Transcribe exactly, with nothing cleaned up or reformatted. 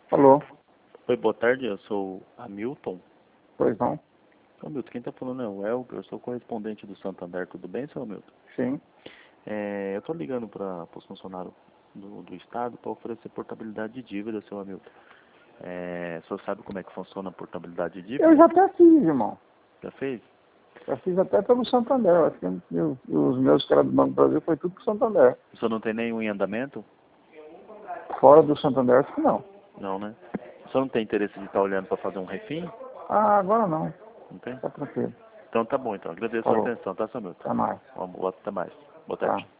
Alô? Oi, boa tarde, eu sou Hamilton. Pois não? Hamilton, quem está falando é o Elker, eu sou correspondente do Santander, tudo bem, seu Hamilton? Sim. É, eu estou ligando para os funcionários do, do Estado para oferecer portabilidade de dívida, seu Hamilton. É, o senhor sabe como é que funciona a portabilidade de dívida? Eu já até fiz, irmão. Já fez? Já fiz até pelo Santander. Eu acho que eu- os meus caras do Banco do Brasil foi tudo pro Santander. O senhor não tem nenhum em andamento? Fora do Santander, acho que não. Não, né? O senhor não tem interesse de estar olhando para fazer um refim? Ah, agora não. Não tem? Tá tranquilo. Então tá bom, então. Agradeço a Falou. atenção, tá, seu Hamilton? Até mais. Vamos, até mais. Boa Tá. tarde.